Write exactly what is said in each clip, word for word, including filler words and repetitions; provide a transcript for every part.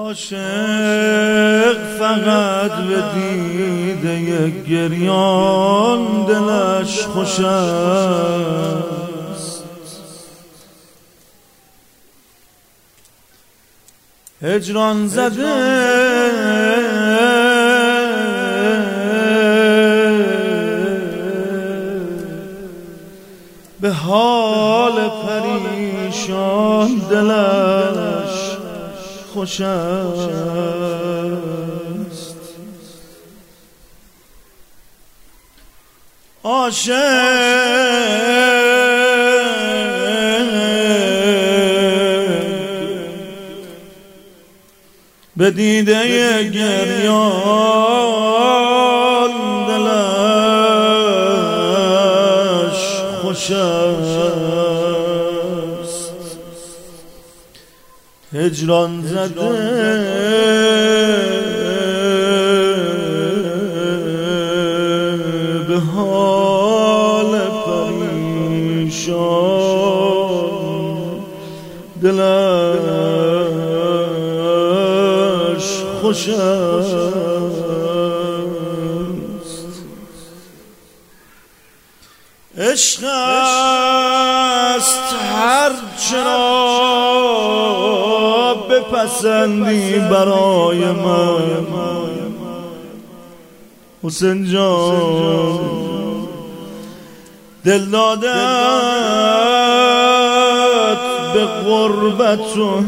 عاشق فقط به دیده یک گریان دلش خوش است. هجران زده به حال پریشان دلش خوش است. عاشق به دیده گریان دلش خوش است. هجران زده به حال پریشان دلش خوش است. عشق است هر چرا بپسندی برای من حسین جان، دل دادت به غربت و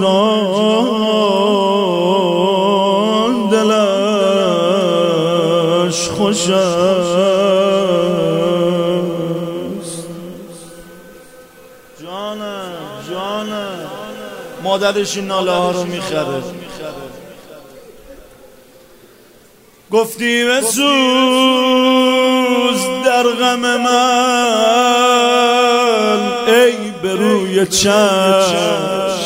هجران دلش خوش است. جانم جانم مادرش این ناله ها رو میخره. گفتی بسوز در غم من ای به روی چشم،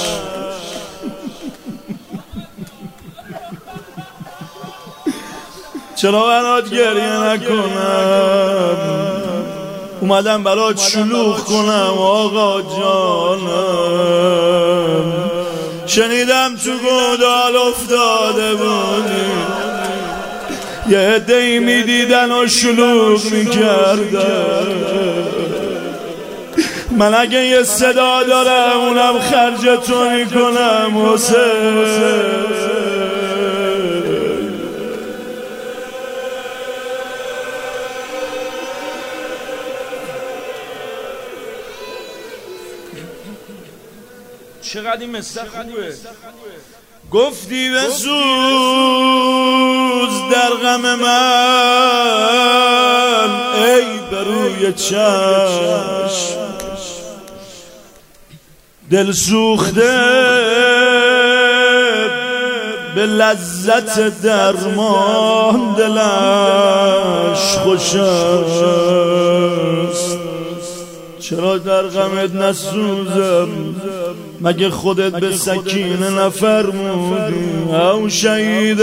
چرا برات گریه نکنم؟ اومدم برات شلوغ کنم آقا جانم. شنیدم تو گودال افتاده بودی، یه عده‌ای میدیدن و شلوغ میکردن. من اگه یه صدا دارم اونم خرجتو میکنم حسین. چقدر این مثل خوبه. گفتی بسوز در غم من ای به روی چشم، دل سوخته به لذت درمان دلش خوش است. چرا در غمت نسوزم؟ مگه خودت به سکینه نفرمودی؟ او شهید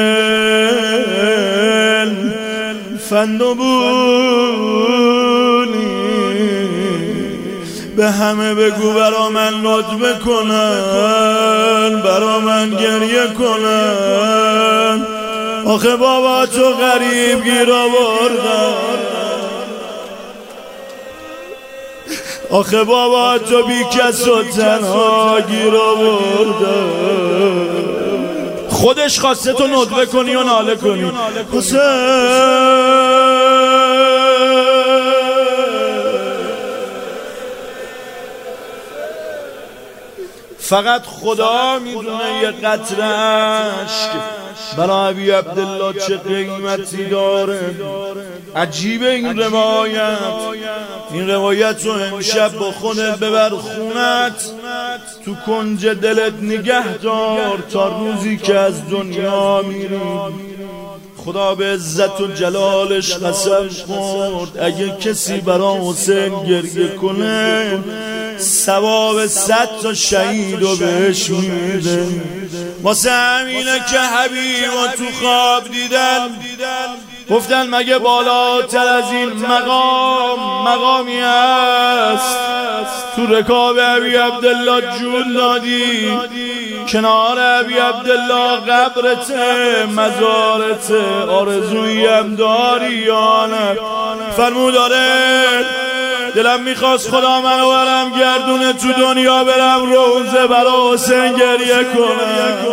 فندبونی، به همه بگو برا من ندبه کنن، برا من گریه کنن. آخه بابا تو غریب گیر آوردن، آخه بابا تو بی کس و تنها گیر آوردن. خودش خواسته تو ندبه کنی و ناله کنی. حسین فقط خدا میدونه یه قطره اشک برای ابی عبدالله چه قیمتی داره. عجیبه این روایت. این روایت رو امشب با خودت ببر خونت، تو کنج دلت نگه دار تا روزی که از دنیا میری. خدا به عزت و جلالش قسم خورد اگه کسی برای حسین گریه کنه ثواب صد تا شهید رو بهش میده. واسه همینه که حبیب و تو خواب دیدن، گفتن مگه بالاتر از این مقام مقامی هست؟ تو رکاب ابی عبدالله جون دادی کنار ابی عبدالله قبرت مزارت آرزویم داری یا نه؟ فرمود آره دلم میخواست خدا منو برم گردونه تو دنیا برم روزه برا حسین گریه کنم،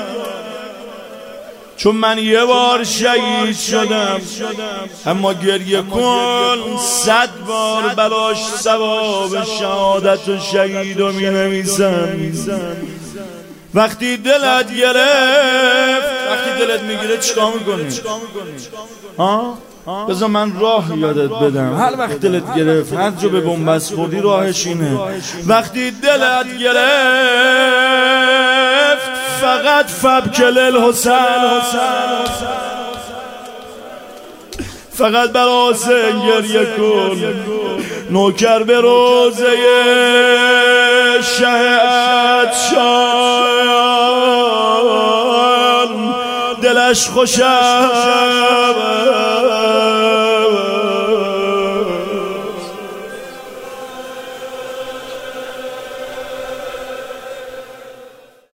چون من یه بار شهید شدم، اما گریه کن صد بار بلاش ثواب شهادت و شهید و می نویسم. وقتی دلت گرفت، وقتی دلت میگیره چیکار میکنی؟ ها؟ بذار من راه یادت بدم. هر وقت دلت گرفت هر جا به بنبست خوردی راهش اینه. وقتی دلت گرفت فقط فبکل الحسین، فقط بر حسین گریه کن. نوکر به روزه شهد شان دلش خوشم